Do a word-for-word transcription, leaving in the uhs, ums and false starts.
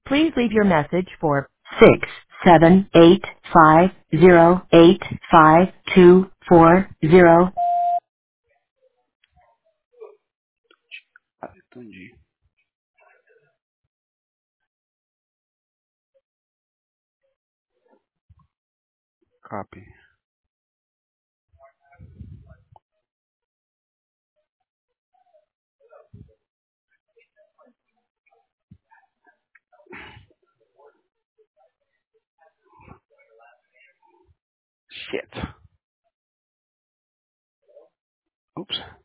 Please leave your message for six seven eight five zero eight five two four zero. Ah, entendi. Copy. Shit. Oops.